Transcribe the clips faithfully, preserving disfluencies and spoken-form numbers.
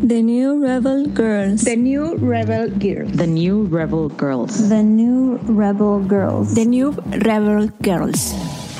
The New Rebel Girls. The New Rebel Girls. The New Rebel Girls. The New Rebel Girls. The New Rebel Girls.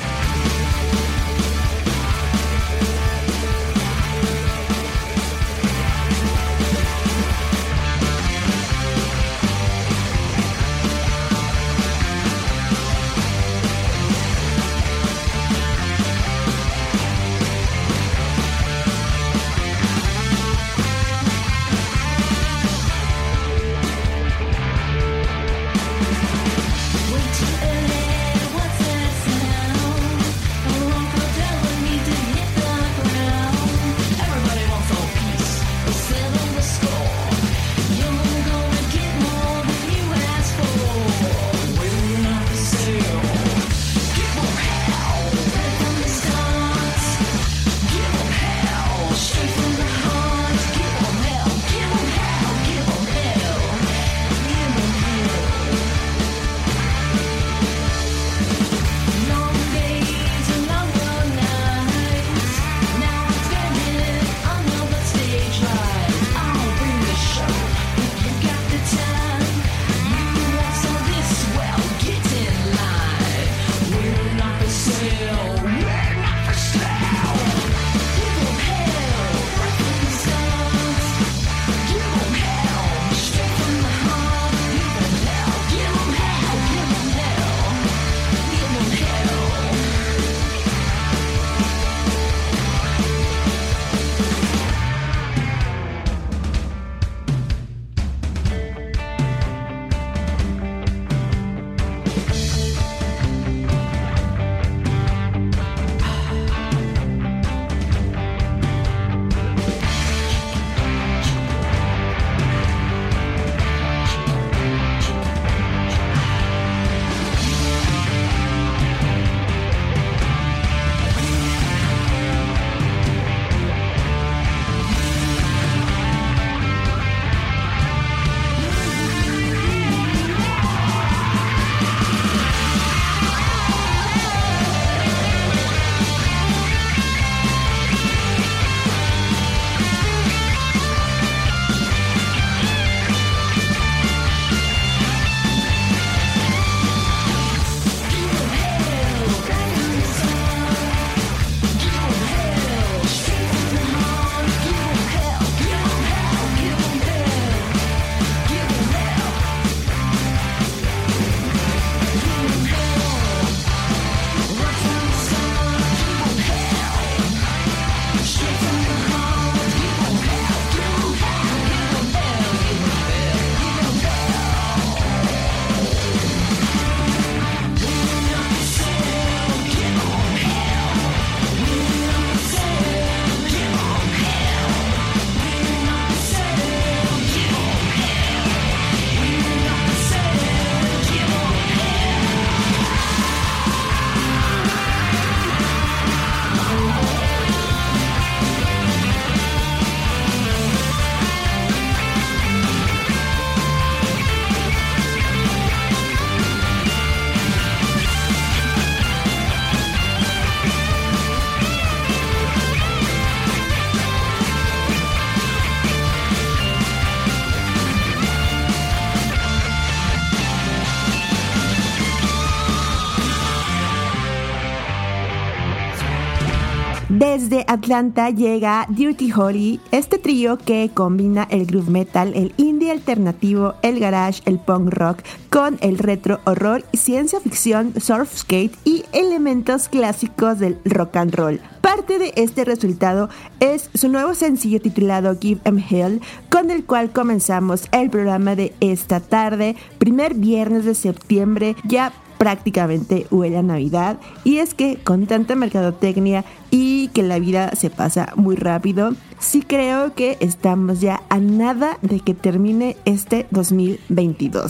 Desde Atlanta llega Dirty Holly, este trío que combina el groove metal, el indie alternativo, el garage, el punk rock con el retro horror, ciencia ficción, surf skate y elementos clásicos del rock and roll. Parte de este resultado es su nuevo sencillo titulado Give 'Em Hell, con el cual comenzamos el programa de esta tarde, primer viernes de septiembre, ya prácticamente huele a Navidad, y es que con tanta mercadotecnia y que la vida se pasa muy rápido, sí creo que estamos ya a nada de que termine este dos mil veintidós.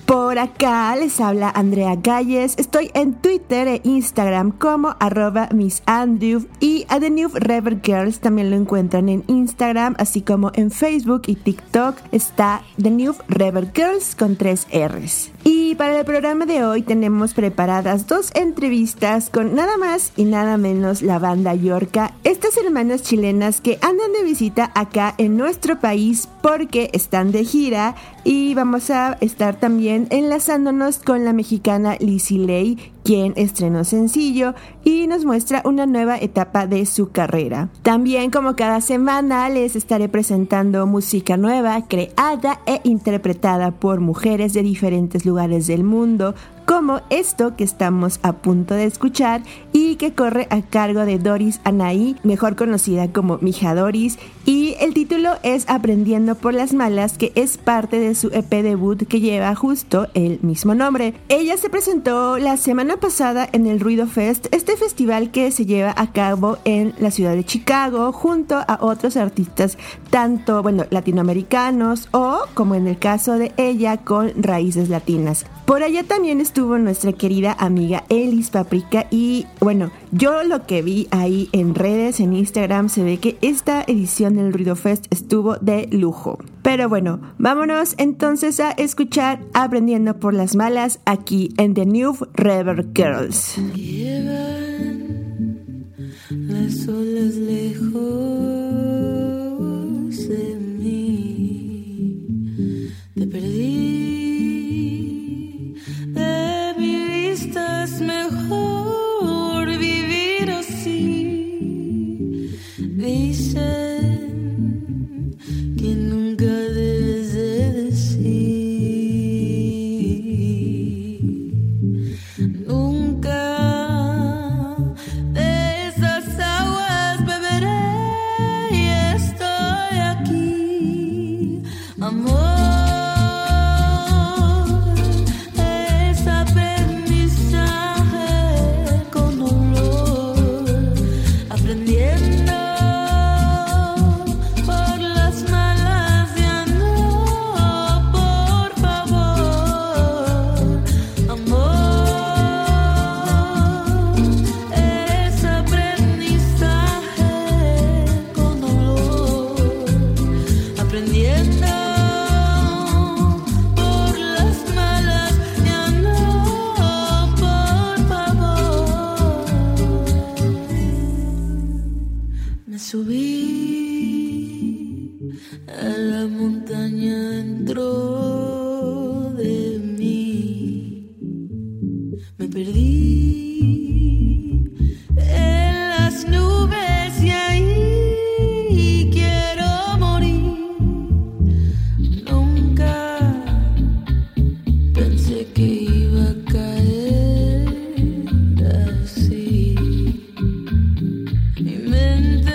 Por acá les habla Andrea Galles. Estoy en Twitter e Instagram como arroba Miss Andrew, y a The New Rebel Girls también lo encuentran en Instagram, así como en Facebook y TikTok está The New Rebel Girls con tres R's. Y para el programa de hoy tenemos preparadas dos entrevistas con nada más y nada menos la banda Yorka, estas hermanas chilenas que andan de visita acá en nuestro país porque están de gira, y vamos a estar también enlazándonos con la mexicana Lizzy Ley, quien estrenó sencillo y nos muestra una nueva etapa de su carrera. También, como cada semana, les estaré presentando música nueva, creada e interpretada por mujeres de diferentes lugares del mundo, como esto que estamos a punto de escuchar y que corre a cargo de Doris Anaí, mejor conocida como Mija Doris, y el título es Aprendiendo por las Malas, que es parte de su E P debut que lleva justo el mismo nombre. Ella se presentó la semana pasada en el Ruido Fest, este festival que se lleva a cabo en la ciudad de Chicago junto a otros artistas, tanto, bueno, latinoamericanos o, como en el caso de ella, con raíces latinas. Por allá también estuvo nuestra querida amiga Elis Paprika, y bueno, yo lo que vi ahí en redes, en Instagram, se ve que esta edición del Ruido Fest estuvo de lujo. Pero bueno, vámonos entonces a escuchar Aprendiendo por las Malas aquí en The New Rebel Girls. Llevan las olas lejos de mí, te perdí de mi vista, es mejor vivir así. Dicen que nunca debes de decir nunca. De esas aguas beberé y estoy aquí, amor. Subí a la montaña dentro de mí, me perdí en las nubes y ahí quiero morir. Nunca pensé que iba a caer así. Mi mente,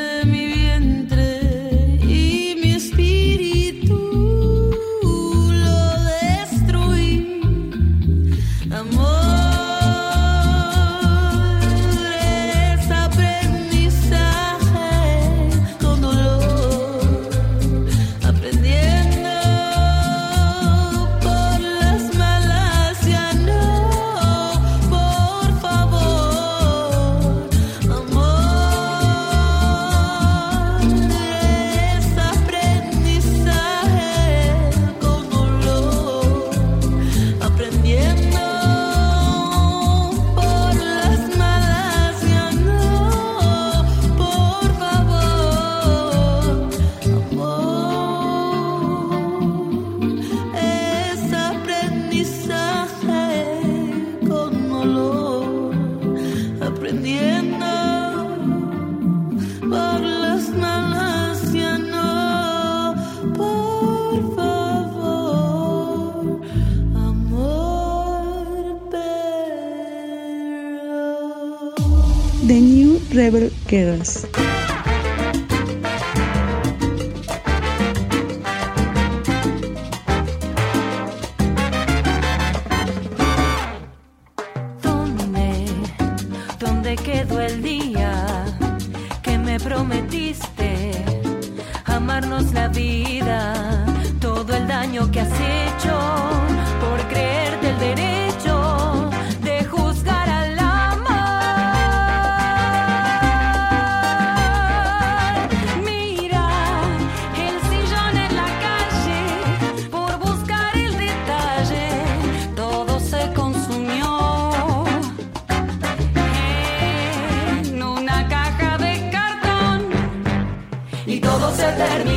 The New Rebel Girls. ¿Dónde, dónde quedó el día que me prometiste? Amarnos la vida, todo el daño que has hecho por creer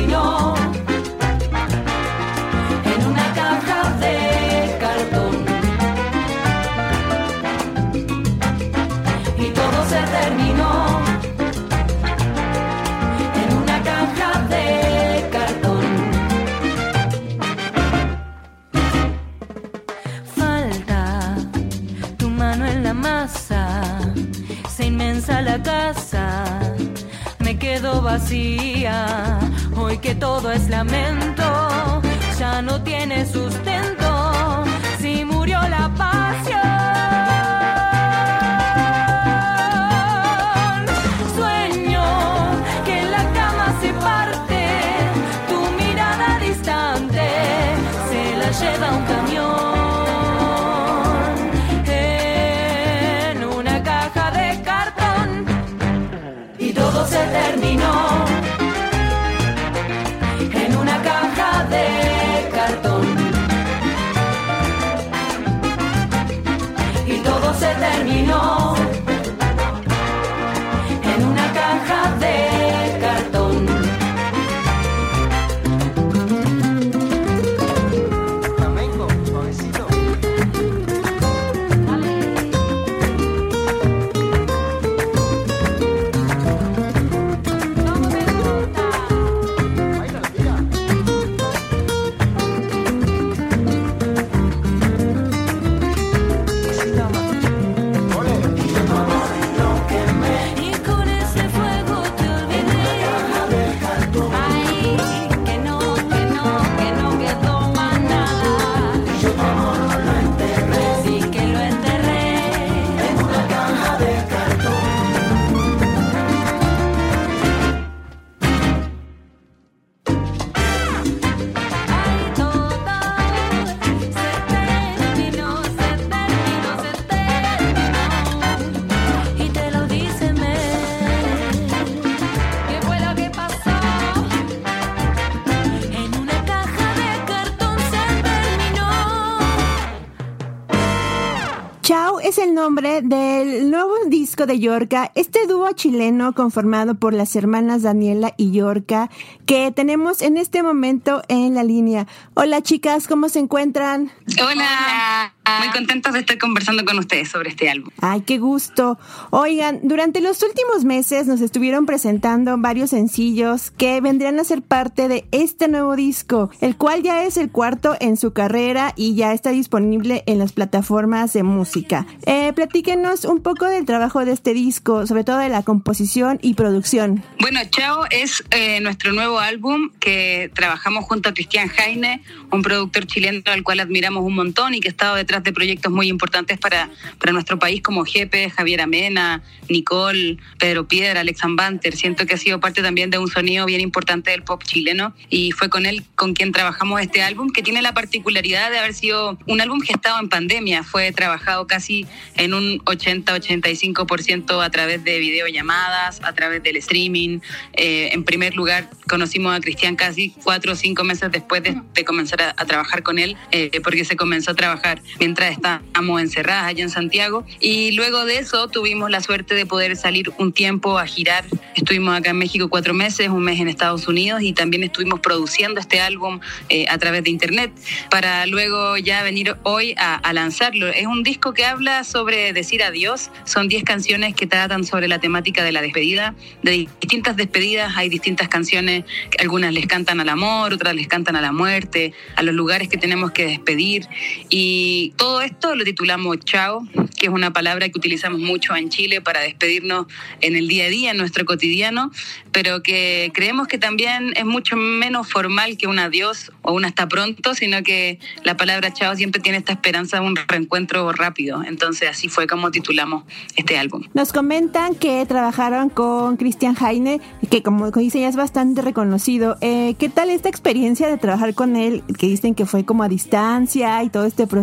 terminó en una caja de cartón. Y todo se terminó en una caja de cartón. Falta tu mano en la masa, se inmensa la casa, me quedo vacía. Hoy que todo es lamento, ya no tiene sustento. Si murió la pasión, sueño que en la cama se parte, tu mirada distante se la lleva un camión. Se terminó en una caja de cartón. Y todo se terminó en una caja de cartón. Flamenco, suavecito. Es el nombre del nuevo disco de Yorka, este dúo chileno conformado por las hermanas Daniela y Yorka, que tenemos en este momento en la línea. Hola chicas, ¿cómo se encuentran? Hola, muy contentos de estar conversando con ustedes sobre este álbum. Ay, qué gusto. Oigan, durante los últimos meses nos estuvieron presentando varios sencillos que vendrían a ser parte de este nuevo disco, el cual ya es el cuarto en su carrera y ya está disponible en las plataformas de música. Eh, platíquenos un poco del trabajo de este disco, sobre todo de la composición y producción. Bueno, Chao es eh, nuestro nuevo álbum que trabajamos junto a Cristian Jaine, un productor chileno al cual admiramos un montón y que ha estado detrás de proyectos muy importantes para, para nuestro país como Jepe, Javier Amena, Nicole, Pedro Piedra, Alex Banter. Siento que ha sido parte también de un sonido bien importante del pop chileno y fue con él con quien trabajamos este álbum, que tiene la particularidad de haber sido un álbum gestado en pandemia. Fue trabajado casi en un ochenta a ochenta y cinco por ciento a través de videollamadas, a través del streaming. Eh, en primer lugar, conocimos a Cristian casi cuatro o cinco meses después de, de comenzar a, a trabajar con él, eh, porque se comenzó a trabajar mientras estábamos encerradas allá en Santiago. Y luego de eso tuvimos la suerte de poder salir un tiempo a girar. Estuvimos acá en México cuatro meses, un mes en Estados Unidos, y también estuvimos produciendo este álbum eh, a través de internet, para luego ya venir hoy a, a lanzarlo. Es un disco que habla sobre decir adiós. Son diez canciones que tratan sobre la temática de la despedida, de distintas despedidas. Hay distintas canciones, algunas les cantan al amor, otras les cantan a la muerte, a los lugares que tenemos que despedir, y todo esto lo titulamos Chao, que es una palabra que utilizamos mucho en Chile para despedirnos en el día a día, en nuestro cotidiano, pero que creemos que también es mucho menos formal que un adiós o un hasta pronto, sino que la palabra chao siempre tiene esta esperanza de un reencuentro rápido. Entonces así fue como titulamos este álbum. Nos comentan que trabajaron con Cristian Jaine, que como dicen ya es bastante reconocido. Eh, ¿Qué tal esta experiencia de trabajar con él? Que dicen que fue como a distancia y todo este proceso.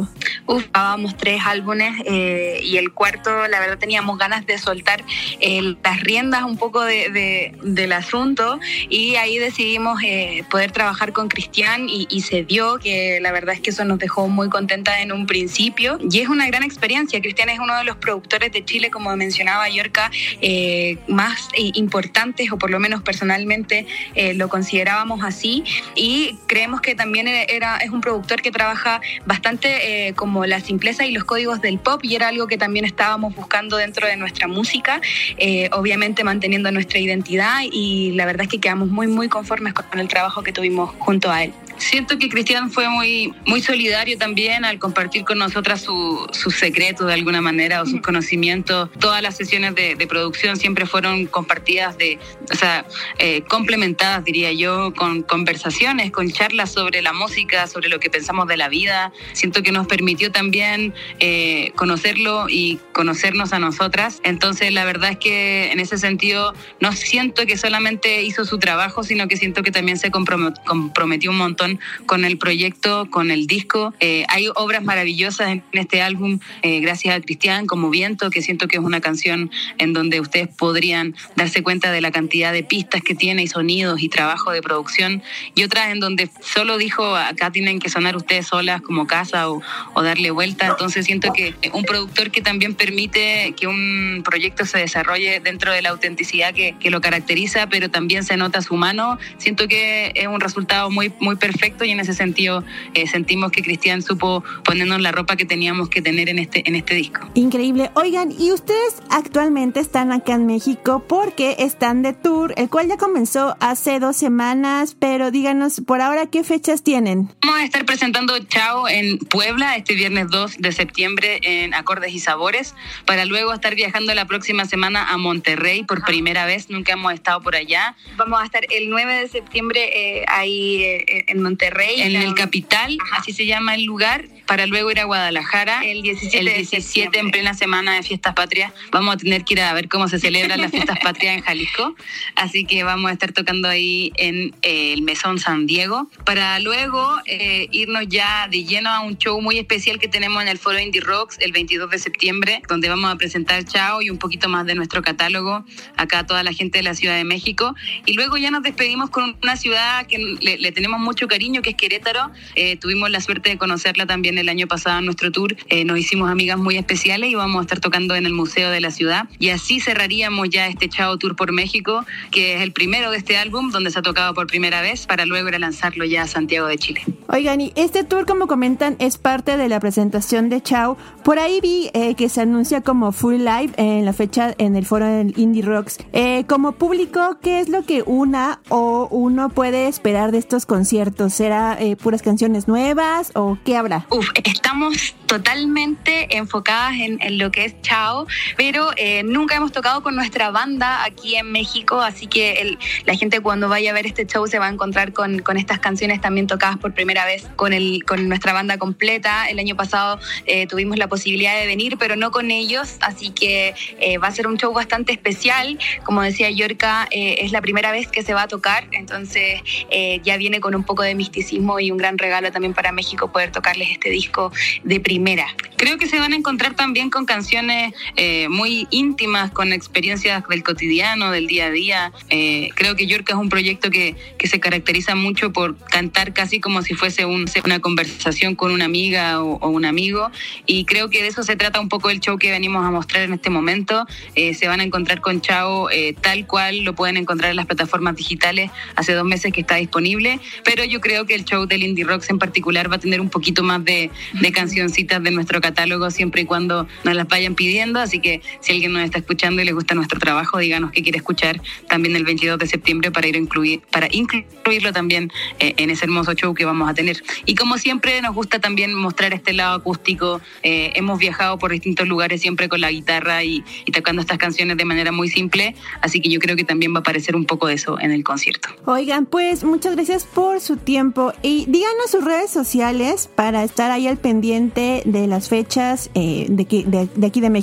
Uf, grabamos tres álbumes eh, y el cuarto, la verdad, teníamos ganas de soltar eh, las riendas un poco de, de, del asunto, y ahí decidimos eh, poder trabajar con Cristian y, y se dio, que la verdad es que eso nos dejó muy contentas en un principio y es una gran experiencia. Cristian es uno de los productores de Chile, como mencionaba Yorka, eh, más eh, importantes, o por lo menos personalmente eh, lo considerábamos así, y creemos que también era, es un productor que trabaja bastante eh, como la simpleza y los códigos del pop, y era algo que también estábamos buscando dentro de nuestra música, eh, obviamente manteniendo nuestra identidad, y la verdad es que quedamos muy muy conformes con el trabajo que tuvimos junto a él. Siento que Cristian fue muy, muy solidario también al compartir con nosotras sus su secretos de alguna manera, o sus conocimientos. Todas las sesiones de, de producción siempre fueron compartidas, de, o sea, eh, complementadas, diría yo, con conversaciones, con charlas sobre la música, sobre lo que pensamos de la vida. Siento que nos permitió también eh, conocerlo y conocernos a nosotras. Entonces, la verdad es que en ese sentido no siento que solamente hizo su trabajo, sino que siento que también se comprometió un montón con el proyecto, con el disco. Eh, hay obras maravillosas en este álbum, eh, gracias a Cristian, como Viento, que siento que es una canción en donde ustedes podrían darse cuenta de la cantidad de pistas que tiene y sonidos y trabajo de producción, y otras en donde solo dijo, acá tienen que sonar ustedes solas como casa, o, o darle vuelta. Entonces siento que un productor que también permite que un proyecto se desarrolle dentro de la autenticidad que, que lo caracteriza, pero también se nota su mano. Siento que es un resultado muy, muy perfecto, y en ese sentido eh, sentimos que Cristian supo ponernos la ropa que teníamos que tener en este, en este disco. Increíble. Oigan, y ustedes actualmente están acá en México porque están de tour, el cual ya comenzó hace dos semanas, pero díganos por ahora qué fechas tienen. Vamos a estar presentando Chao en Puebla este viernes dos de septiembre en Acordes y Sabores, para luego estar viajando la próxima semana a Monterrey por primera vez. Nunca hemos estado por allá. Vamos a estar el nueve de septiembre eh, ahí eh, en Monterrey, en el Capital, así se llama el lugar, para luego ir a Guadalajara el diecisiete, el diecisiete en plena semana de Fiestas Patrias. Vamos a tener que ir a ver cómo se celebran las Fiestas Patrias en Jalisco, así que vamos a estar tocando ahí en eh, el Mesón San Diego, para luego eh, irnos ya de lleno a un show muy especial que tenemos en el Foro Indie Rocks el veintidós de septiembre, donde vamos a presentar Chao y un poquito más de nuestro catálogo acá a toda la gente de la Ciudad de México, y luego ya nos despedimos con una ciudad que le, le tenemos mucho cariño, que es Querétaro. Eh, tuvimos la suerte de conocerla también el año pasado en nuestro tour. Eh, nos hicimos amigas muy especiales y vamos a estar tocando en el Museo de la Ciudad, y así cerraríamos ya este Chao Tour por México, que es el primero de este álbum, donde se ha tocado por primera vez, para luego ir a lanzarlo ya a Santiago de Chile. Oigan, y este tour, como comentan, es parte de la presentación de Chao. Por ahí vi eh, que se anuncia como Full Live en la fecha en el Foro del Indie Rocks. Eh, como público, ¿qué es lo que una o uno puede esperar de estos conciertos? ¿Será eh, puras canciones nuevas o qué habrá? Uf, estamos totalmente enfocadas en, en lo que es Chao, pero eh, nunca hemos tocado con nuestra banda aquí en México, así que el, la gente cuando vaya a ver este show se va a encontrar con, con estas canciones también tocadas por primera vez con, el, con nuestra banda completa. El año pasado eh, tuvimos la posibilidad de venir, pero no con ellos, así que eh, va a ser un show bastante especial. Como decía Yorka, eh, es la primera vez que se va a tocar, entonces eh, ya viene con un poco de misticismo y un gran regalo también para México poder tocarles este disco de primera. Creo que se van a encontrar también con canciones eh, muy íntimas, con experiencias del cotidiano, del día a día. Eh, creo que Yorka es un proyecto que, que se caracteriza mucho por cantar casi como si fuese un, una conversación con una amiga o, o un amigo, y creo que de eso se trata un poco el show que venimos a mostrar en este momento. Eh, se van a encontrar con Chao eh, tal cual lo pueden encontrar en las plataformas digitales. Hace dos meses que está disponible, pero yo creo que el show del Indie Rocks en particular va a tener un poquito más de, de cancioncitas de nuestro catálogo, siempre y cuando nos las vayan pidiendo, así que si alguien nos está escuchando y le gusta nuestro trabajo, díganos qué quiere escuchar también el veintidós de septiembre para ir a incluir, para incluirlo también eh, en ese hermoso show que vamos a tener. Y como siempre nos gusta también mostrar este lado acústico. Eh, hemos viajado por distintos lugares siempre con la guitarra y, y tocando estas canciones de manera muy simple, así que yo creo que también va a aparecer un poco de eso en el concierto. Oigan, pues muchas gracias por su tiempo y díganos sus redes sociales para estar ahí al pendiente de las fechas eh, de, de, de aquí de México.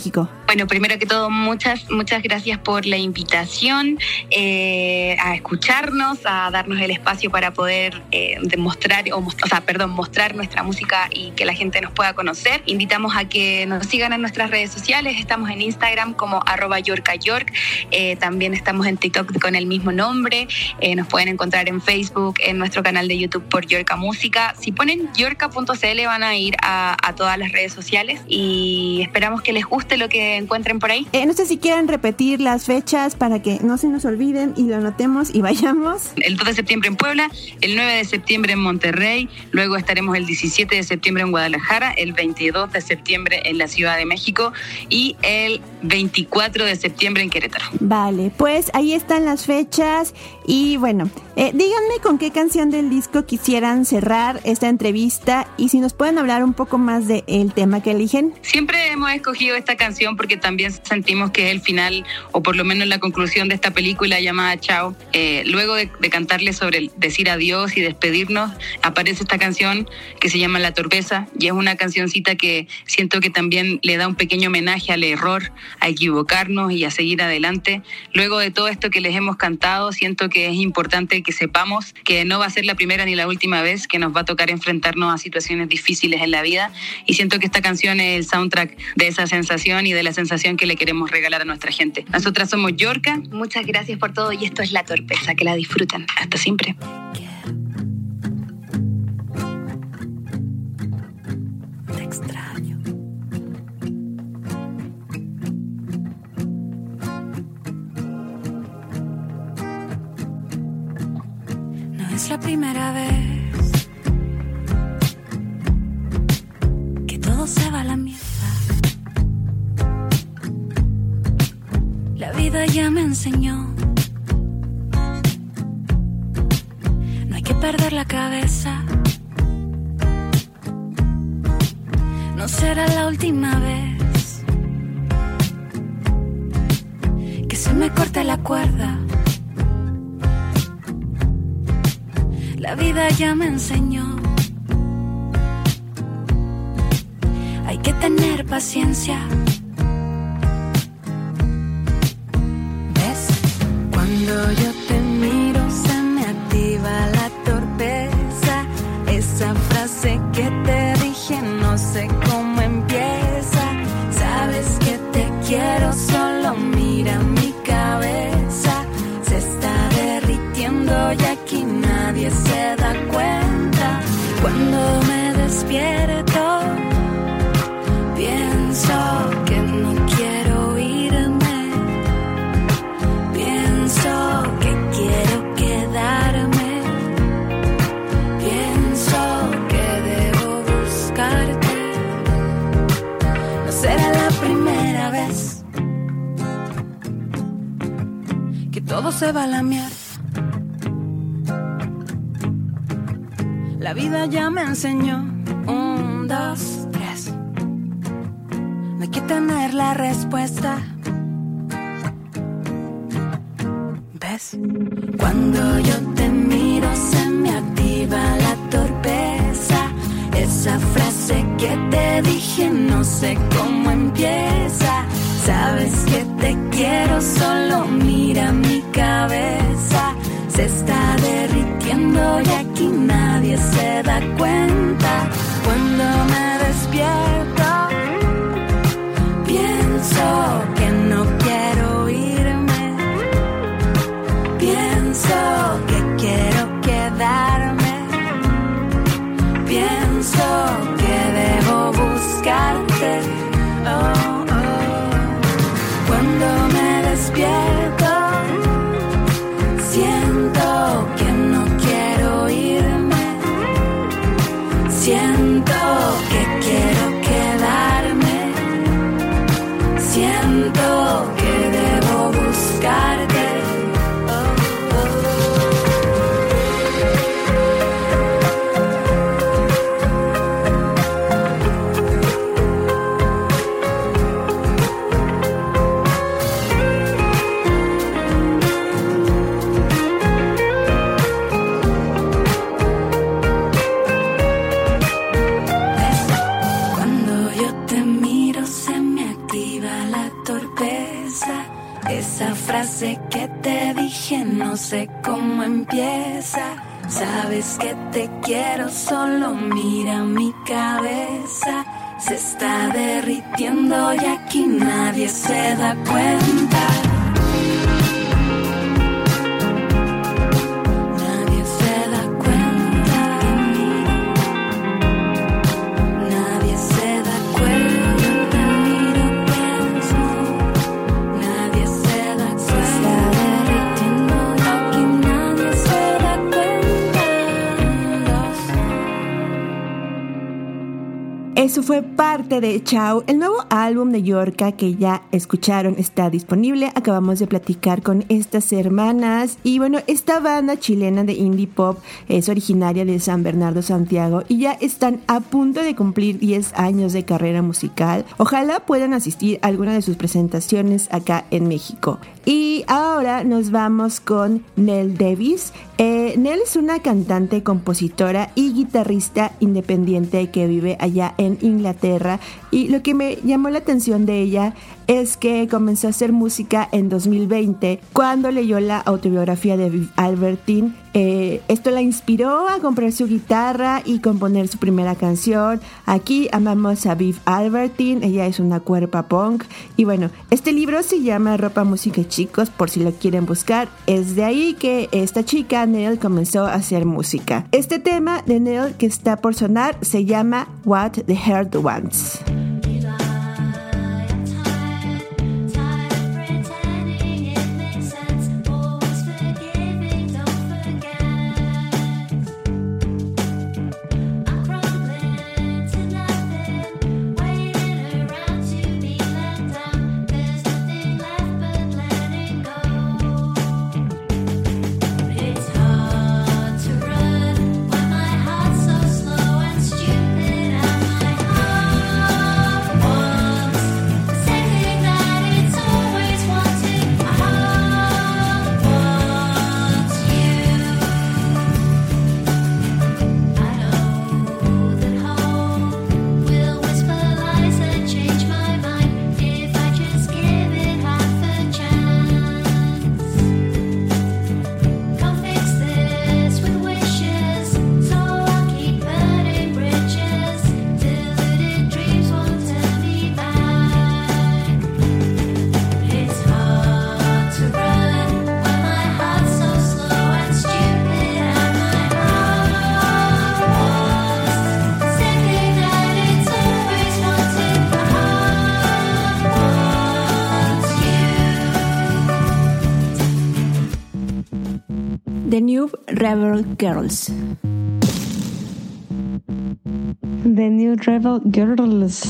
Bueno, primero que todo, muchas, muchas gracias por la invitación eh, a escucharnos, a darnos el espacio para poder eh, demostrar, o, o sea, perdón, mostrar nuestra música y que la gente nos pueda conocer. Invitamos a que nos sigan en nuestras redes sociales. Estamos en Instagram como arroba yorkayork. Eh, también estamos en TikTok con el mismo nombre. Eh, nos pueden encontrar en Facebook, en nuestro canal de YouTube por Yorka Música. Si ponen yorka punto c l van a ir a, a todas las redes sociales y esperamos que les guste lo que encuentren por ahí. Eh, no sé si quieren repetir las fechas para que no se nos olviden y lo anotemos y vayamos. El dos de septiembre en Puebla, el nueve de septiembre en Monterrey, luego estaremos el diecisiete de septiembre en Guadalajara, el veintidós de septiembre en la Ciudad de México y el veinticuatro de septiembre en Querétaro. Vale, pues ahí están las fechas y bueno, eh, díganme con qué canción del disco quisieran cerrar esta entrevista y si nos pueden hablar un poco más del tema que eligen. Siempre hemos escogido esta canción porque también sentimos que es el final, o por lo menos la conclusión de esta película llamada Chao. Eh, luego de, de cantarle sobre el decir adiós y despedirnos, aparece esta canción que se llama La Torpeza, y es una cancioncita que siento que también le da un pequeño homenaje al error, a equivocarnos y a seguir adelante. Luego de todo esto que les hemos cantado, siento que es importante que sepamos que no va a ser la primera ni la última vez que nos va a tocar enfrentarnos a situaciones difíciles en la vida, y siento que esta canción es el soundtrack de esa sensación y de la sensación que le queremos regalar a nuestra gente. Nosotras somos Yorka, muchas gracias por todo y esto es La Torpeza, que la disfruten. Hasta siempre. Te extraño. No es la primera vez que todo se va a la mierda. La vida ya me enseñó. No hay que perder la cabeza. No será la última vez que se me corte la cuerda. La vida ya me enseñó. Hay que tener paciencia. Cuando yo te miro se me activa la torpeza. Esa frase que te dije no sé cómo empieza. Sabes que te quiero, solo mira mi cabeza. Se está derritiendo y aquí nadie se da cuenta. Cuando me despierto pienso que no quiero irme. Pienso que quiero quedarme. Pienso que debo buscarte. No será la primera vez que todo se va a la mierda. La vida ya me enseñó. Un, dos, tres. No hay que tener la respuesta. Cuando yo te miro se me activa la torpeza. Esa frase que te dije no sé cómo empieza. Sabes que te quiero, solo mira mi cabeza. Se está derritiendo y aquí nadie se da cuenta. Cuando me despierto pienso que no quiero irme. Pienso que quiero quedarme. Pienso que debo buscarte. Oh, oh. Cuando me despierto siento que no quiero irme. sé cómo empieza. Sabes que te quiero, solo mira mi cabeza. Se está derritiendo y aquí nadie se da cuenta. Nadie se da cuenta. Nadie se da cuenta. Yo te miro, pienso. Nadie se da cuenta. Se está derritiendo y aquí nadie se da cuenta. Eso fue parte de Ciao, el nuevo álbum de Yorka que ya escucharon, está disponible. Acabamos de platicar con estas hermanas y bueno, esta banda chilena de indie pop es originaria de San Bernardo, Santiago, y ya están a punto de cumplir diez años de carrera musical. Ojalá puedan asistir a alguna de sus presentaciones acá en México. Y ahora nos vamos con Nell Davis. Eh, Nell es una cantante, compositora y guitarrista independiente que vive allá en Inglaterra, y lo que me llamó la atención de ella es que comenzó a hacer música en dos mil veinte cuando leyó la autobiografía de Viv Albertine. Eh, esto la inspiró a comprar su guitarra y componer su primera canción. Aquí amamos a Viv Albertine, ella es una cuerpa punk. Y bueno, este libro se llama Ropa, Música y Chicos, por si lo quieren buscar. Es de ahí que esta chica, Nell, comenzó a hacer música. Este tema de Nell que está por sonar se llama What the Heart Wants. The New Rebel Girls. The New Rebel Girls.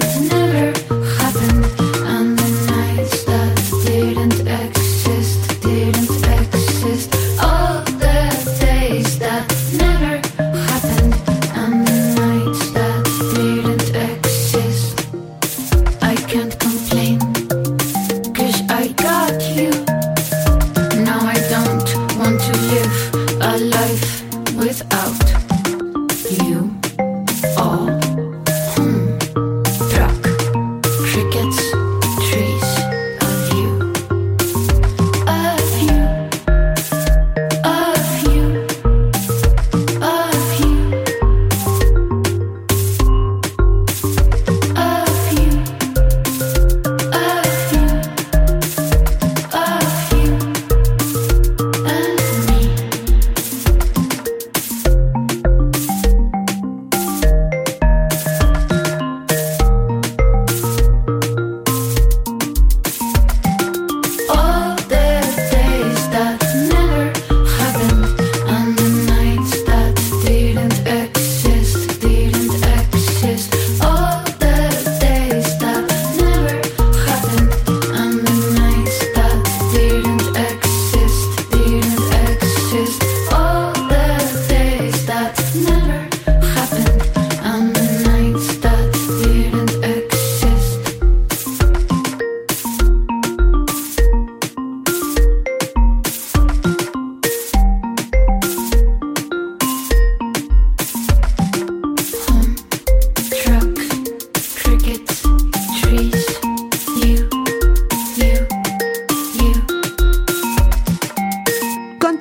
Exist.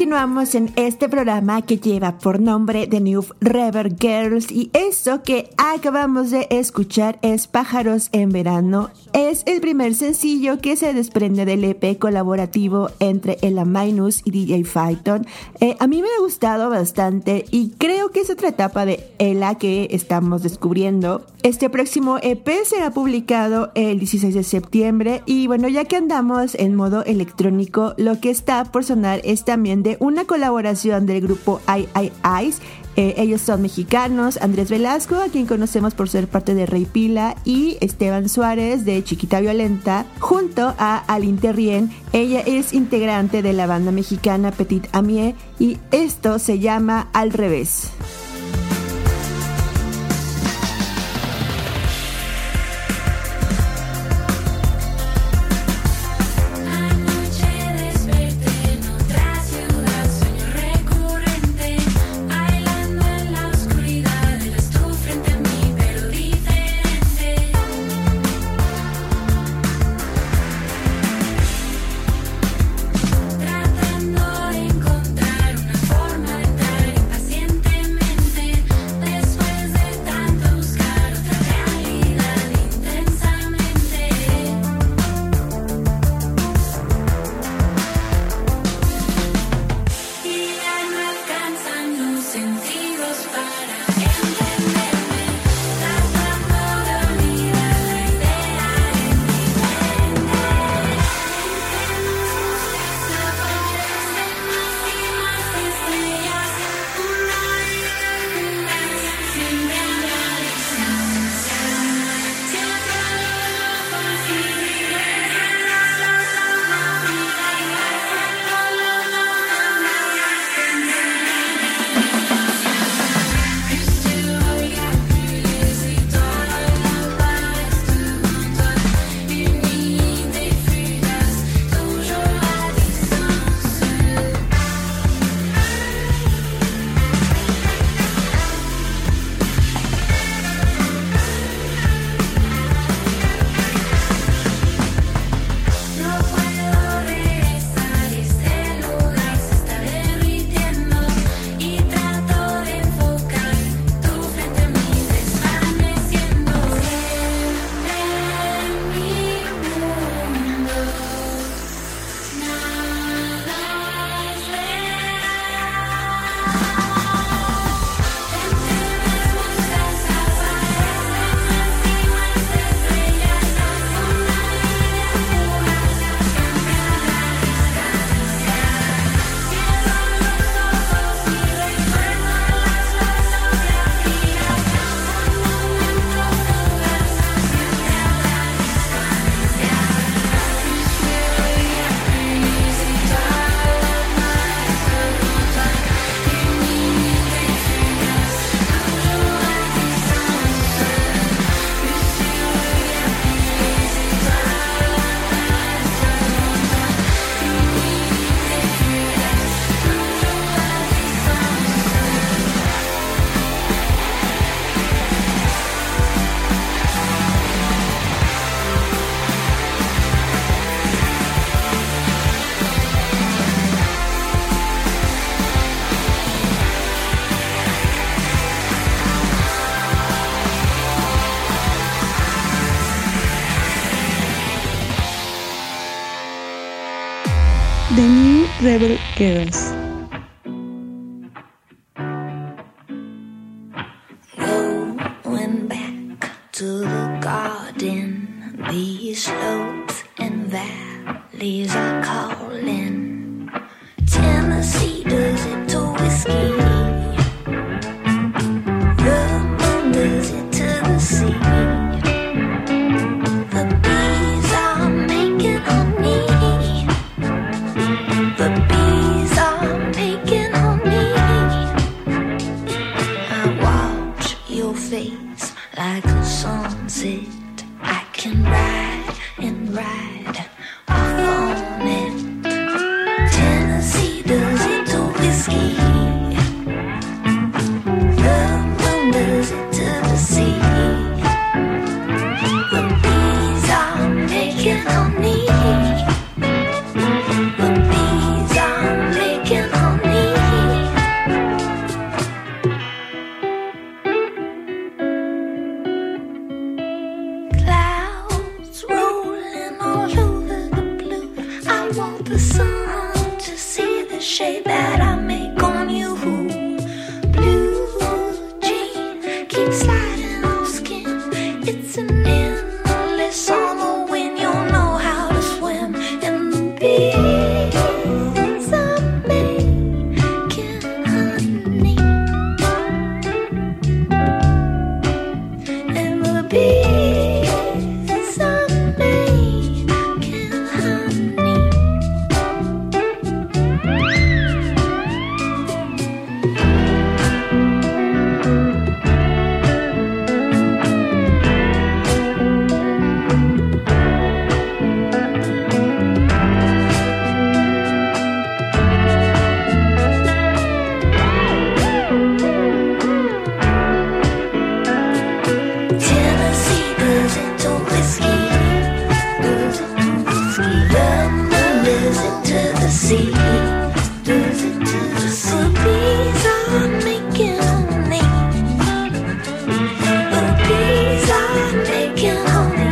continuamos en este programa que lleva por nombre The New Rebel Girls, y eso que acabamos de escuchar es Pájaros en Verano. Es el primer sencillo que se desprende del E P colaborativo entre Ella Minus y D J Phaeton. Eh, a mí me ha gustado bastante y creo que es otra etapa de Ella que estamos descubriendo. Este próximo E P será publicado el dieciséis de septiembre y bueno, ya que andamos en modo electrónico, lo que está por sonar es también de una colaboración del grupo I I Eyes. Eh, ellos son mexicanos, Andrés Velasco, a quien conocemos por ser parte de Rey Pila, y Esteban Suárez de Chiquita Violenta, junto a Aline Terrien. Ella es integrante de la banda mexicana Petit Amie y esto se llama Al Revés. The New Rebel Girls. Going back to the garden, these slopes and valleys are calling. Tennessee does it to whiskey, Vermont does it to the sea. The bees are making honey. The bees are shade that I make on you. Blue jean keeps sliding off skin. It's an endless summer when you know how to swim in the bees are making honey. And the bees are making honey. Tennessee does it to whiskey, does it to whiskey. London does it to the sea, does it to the sea. The bees are making honey. The bees are making honey.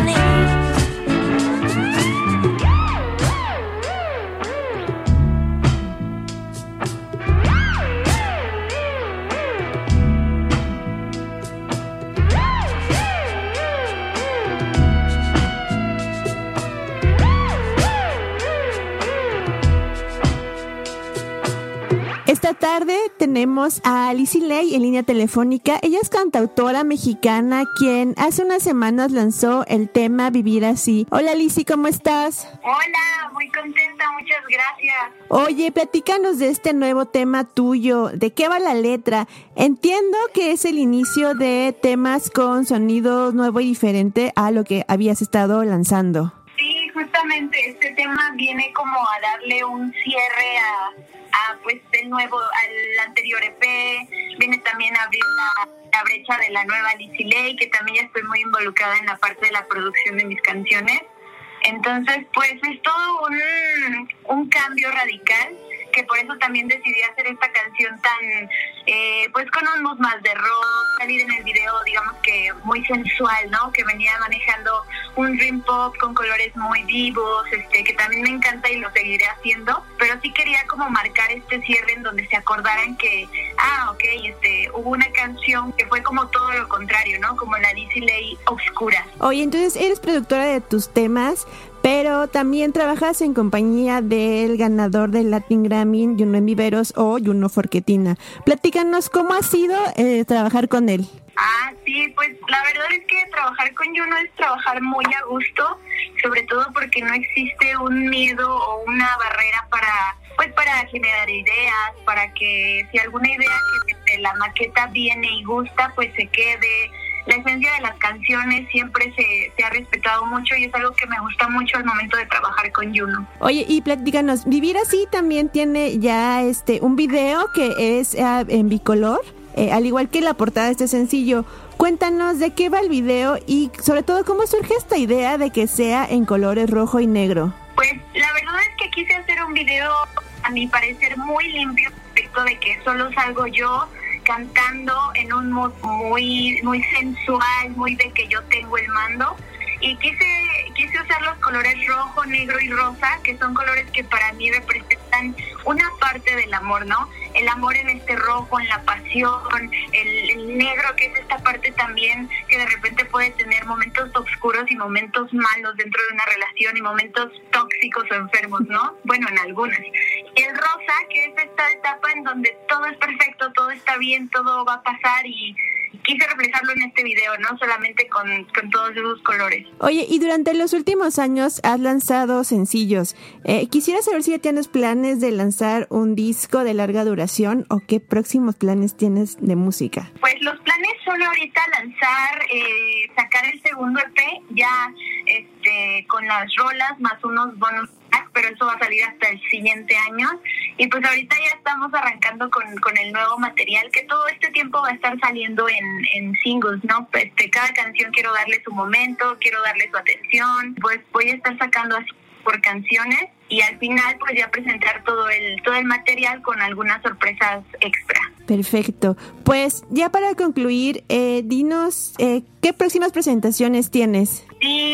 Esta tarde tenemos a Lizzy Ley en línea telefónica. Ella es cantautora mexicana quien hace unas semanas lanzó el tema Vivir Así. Hola Lizzy, ¿cómo estás? Hola, muy contenta, muchas gracias. Oye, platícanos de este nuevo tema tuyo. ¿De qué va la letra? Entiendo que es el inicio de temas con sonido nuevo y diferente a lo que habías estado lanzando. Sí, justamente este tema viene como a darle un cierre a, a pues el nuevo, al anterior E P. Viene también a abrir la, la brecha de la nueva Lizzy Ley, que también ya estoy muy involucrada en la parte de la producción de mis canciones. Entonces, pues es todo un, un cambio radical, que por eso también decidí hacer esta canción tan, eh, pues con un mood más de rock, salir en el video, digamos que muy sensual, ¿no? Que venía manejando un dream pop con colores muy vivos, este, que también me encanta y lo seguiré haciendo, pero sí quería como marcar este cierre en donde se acordaran que, ah, ok, este, hubo una canción que fue como todo lo contrario, ¿no? Como la Lizzy Ley oscura. Oye, entonces eres productora de tus temas, pero también trabajas en compañía del ganador del Latin Grammy, Juno en Viveros o Juno Forquetina. Platícanos cómo ha sido eh, trabajar con él. Ah, sí, pues la verdad es que trabajar con Juno es trabajar muy a gusto, sobre todo porque no existe un miedo o una barrera para, pues para generar ideas, para que si alguna idea que de la maqueta viene y gusta, pues se quede. La esencia de las canciones siempre se, se ha respetado mucho y es algo que me gusta mucho al momento de trabajar con Juno. Oye, y platícanos, Vivir Así también tiene ya este un video que es uh, en bicolor, eh, al igual que la portada de este sencillo. Cuéntanos de qué va el video y sobre todo cómo surge esta idea de que sea en colores rojo y negro. Pues la verdad es que quise hacer un video, a mi parecer, muy limpio respecto de que solo salgo yo cantando en un mood muy muy sensual, muy de que yo tengo el mando, y quise quise usar los colores rojo, negro y rosa, que son colores que para mí representan una parte del amor, ¿no? El amor en este rojo, en la pasión, el, el negro, que es esta parte también que de repente puede tener momentos oscuros y momentos malos dentro de una relación y momentos tóxicos o enfermos, ¿no? Bueno, en algunas. Y el rosa, que es esta etapa en donde todo es perfecto, todo está bien, todo va a pasar, y quise reflejarlo en este video, ¿no? Solamente con, con todos esos colores. Oye, y durante los últimos años has lanzado sencillos. Eh, quisiera saber si ya tienes planes de lanzar un disco de larga duración o qué próximos planes tienes de música. Pues los planes son ahorita lanzar, eh, sacar el segundo E P ya este, con las rolas más unos bonus tracks, pero eso va a salir hasta el siguiente año. Y pues ahorita ya estamos arrancando con, con el nuevo material, que todo este tiempo va a estar saliendo en, en singles, ¿no? Este, cada canción quiero darle su momento, quiero darle su atención, pues voy a estar sacando así por canciones y al final pues ya presentar todo el todo el material con algunas sorpresas extra. Perfecto. Pues ya para concluir, eh, dinos eh, ¿qué próximas presentaciones tienes? Sí, pues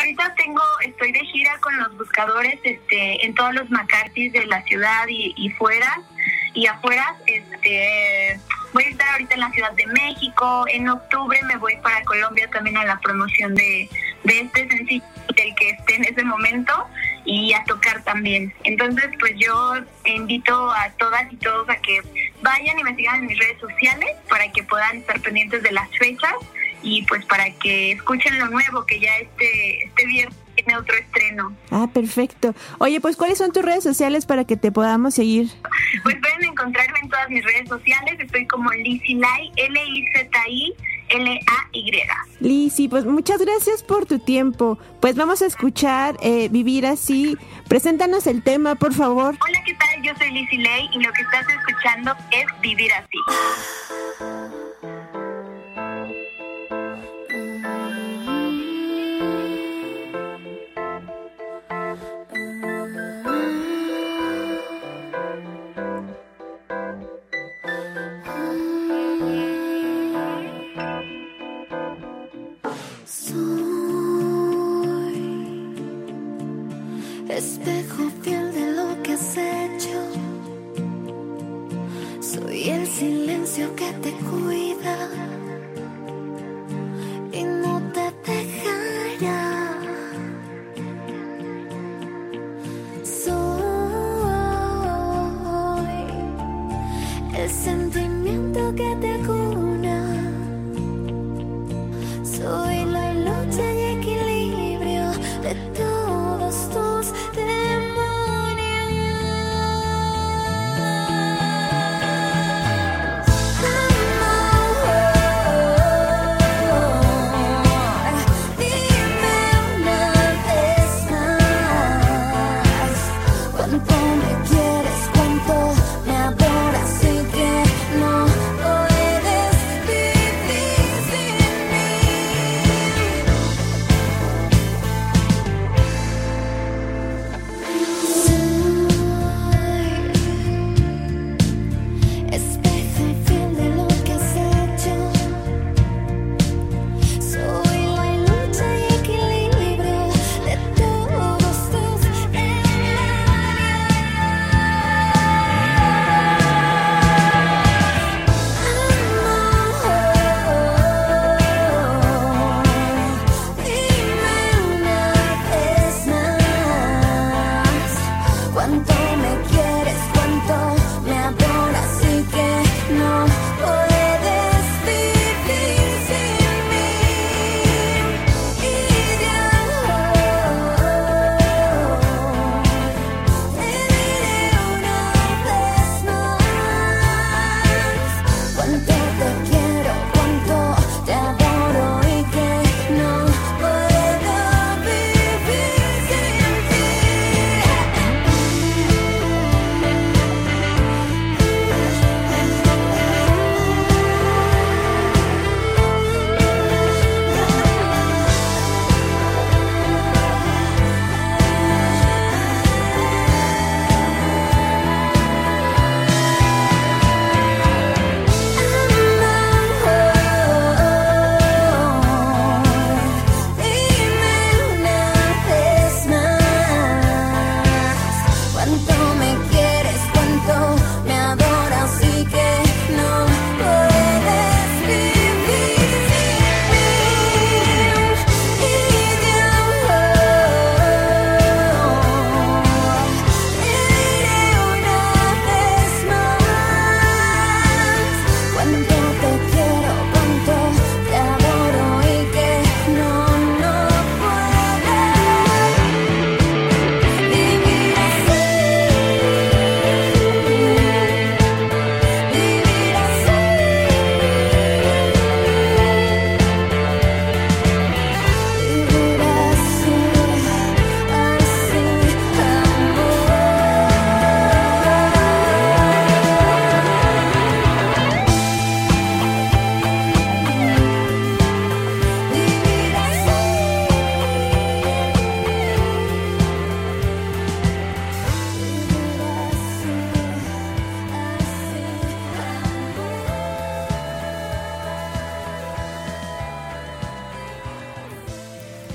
ahorita tengo, estoy de gira con Los Buscadores, este, en todos los McCarthy's de la ciudad y, y fuera, y afuera, este, voy a estar ahorita en la Ciudad de México. En octubre me voy para Colombia también a la promoción de, de este sencillo, el que esté en ese momento, y a tocar también. Entonces, pues yo invito a todas y todos a que vayan y me sigan en mis redes sociales para que puedan estar pendientes de las fechas y pues para que escuchen lo nuevo, que ya este, este viernes tiene otro estreno. Ah, perfecto. Oye, pues ¿cuáles son tus redes sociales para que te podamos seguir? Pues pueden encontrarme en todas mis redes sociales. Estoy como Lizzy Lai, L I Z I L A Y. Lizzy, pues muchas gracias por tu tiempo. Pues vamos a escuchar eh, Vivir Así. Preséntanos el tema, por favor. Hola, ¿qué tal? Yo soy Lizzy Lai y lo que estás escuchando es Vivir Así. Espejo fiel de lo que has hecho, soy el silencio que te cuida y no te dejará. Soy el sentimiento que te cuna, soy la lucha y equilibrio de todos tus cuánto me quieres, cuánto me adoras y que no voy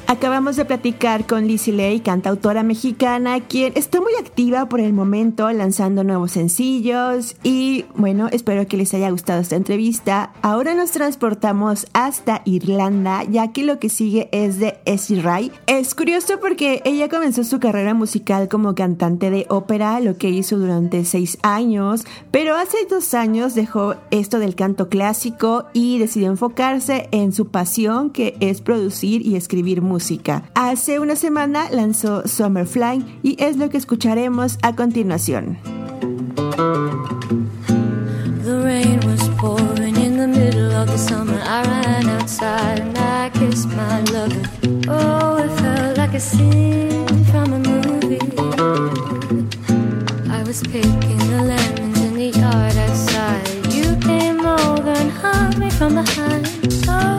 Acabamos de platicar con Lizzy Ley, cantautora mexicana, quien está muy activa por el momento, lanzando nuevos sencillos. Y bueno, espero que les haya gustado esta entrevista. Ahora nos transportamos hasta Irlanda, ya que lo que sigue es de Essie Ray. Es curioso porque ella comenzó su carrera musical como cantante de ópera, lo que hizo durante seis años, pero hace dos años dejó esto del canto clásico y decidió enfocarse en su pasión, que es producir y escribir música. Música. Hace una semana lanzó Summer Flying y es lo que escucharemos a continuación. The rain was pouring in the middle of the summer. I ran outside and I kissed my lover. Oh, it felt like a scene from a movie. I was picking the lemons in the yard outside. You came over and hugged me from behind. Oh,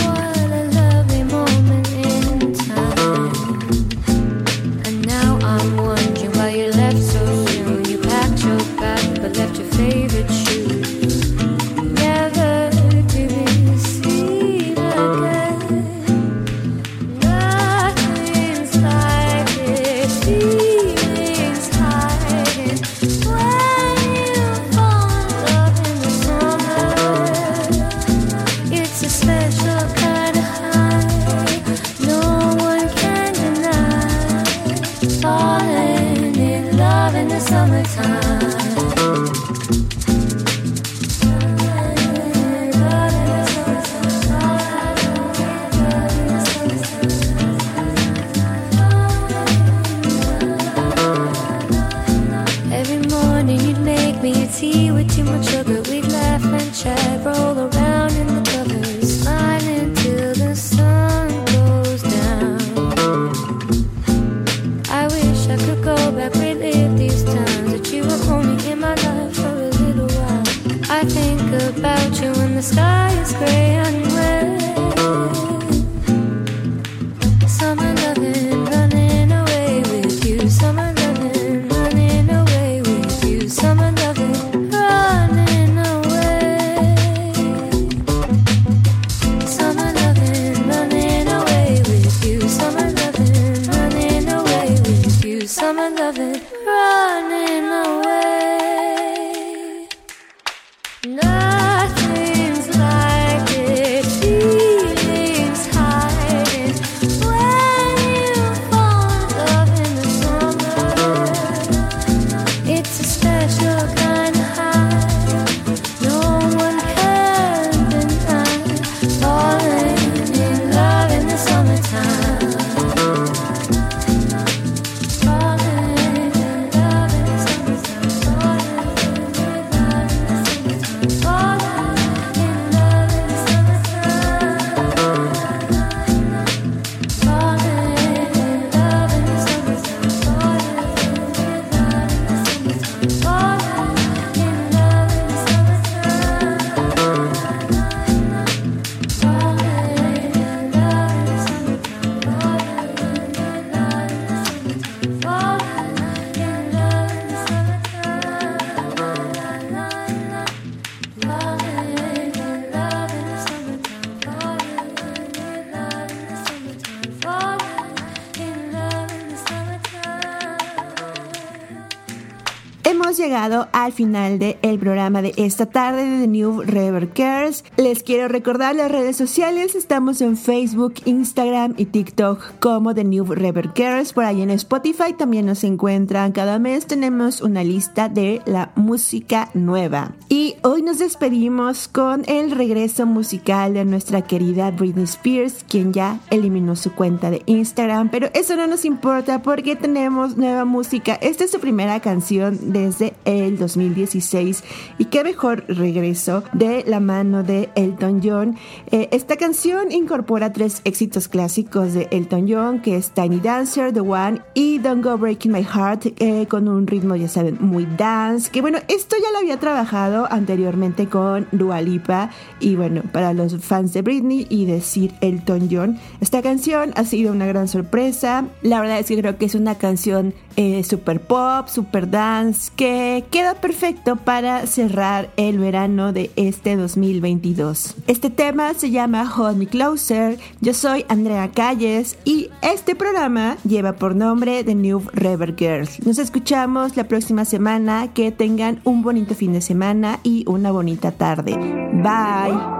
left your favorite shoes, never to be seen again. Nothing's like it, feelings hiding when you fall in love in the summer. It's a special kind of high, no one can deny. Falling in love in the summertime. Tea with too much sugar, we'd laugh and chat, roll around in the covers, smiling till the sun goes down. I wish I could go back, relive these times that you were only in my life for a little while. I think about you when the sky is gray and wet. Summer loving, running away with you. Summer loving, running away with you. Summer loving. Summer loving, running away. Nothing's like it, feelings hiding when you fall in love in the summer. It's a special kind of high, no one can deny. Falling in love in the summertime. Hemos llegado al final del programa de esta tarde de The New Rebel Girls. Les quiero recordar las redes sociales. Estamos en Facebook, Instagram y TikTok como The New Rebel Girls. Por ahí en Spotify también nos encuentran. Cada mes tenemos una lista de la música nueva. Y hoy nos despedimos con el regreso musical de nuestra querida Britney Spears, quien ya eliminó su cuenta de Instagram. Pero eso no nos importa porque tenemos nueva música. Esta es su primera canción desde el dos mil dieciséis y qué mejor regreso de la mano de Elton John. Eh, esta canción incorpora tres éxitos clásicos de Elton John, que es Tiny Dancer, The One y Don't Go Breaking My Heart, eh, con un ritmo, ya saben, muy dance, que bueno, esto ya lo había trabajado anteriormente con Dua Lipa. Y bueno, para los fans de Britney y de Sir Elton John, esta canción ha sido una gran sorpresa. La verdad es que creo que es una canción eh, super pop, super dance, que que queda perfecto para cerrar el verano de este dos mil veintidós. Este tema se llama Hold Me Closer. Yo soy Andrea Calles y este programa lleva por nombre The New Rebel Girls. Nos escuchamos la próxima semana. Que tengan un bonito fin de semana y una bonita tarde. Bye.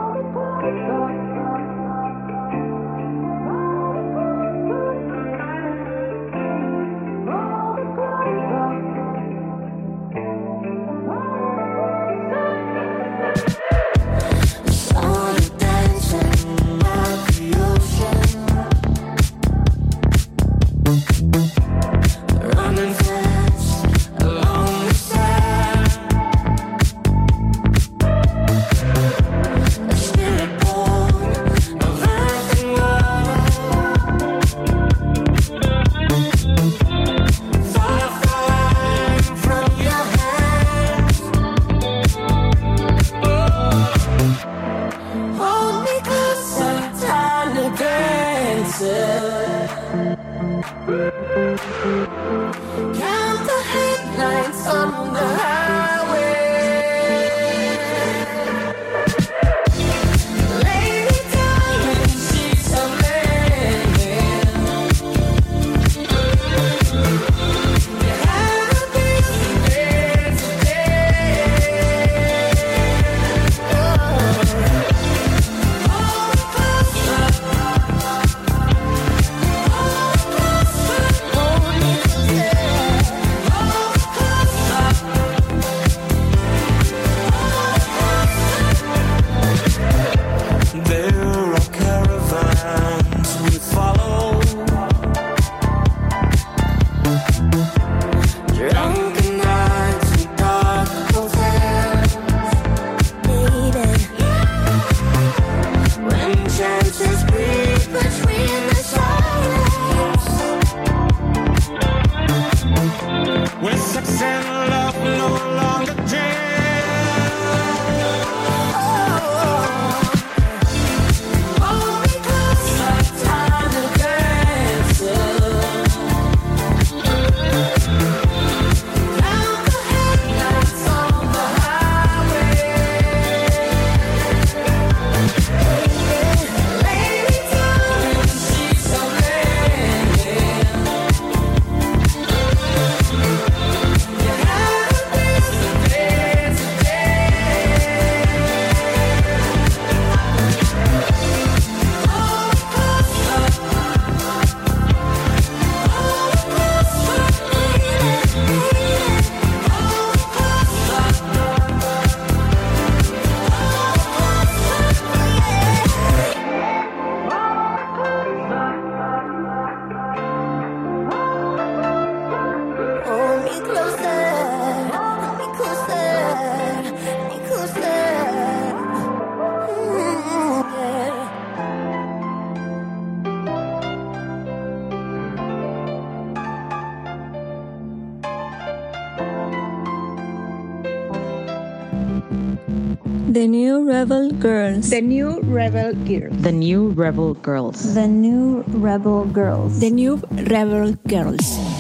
The New Rebel Girls. The New Rebel Girls. The New Rebel Girls. The New Rebel Girls. The New Rebel Girls.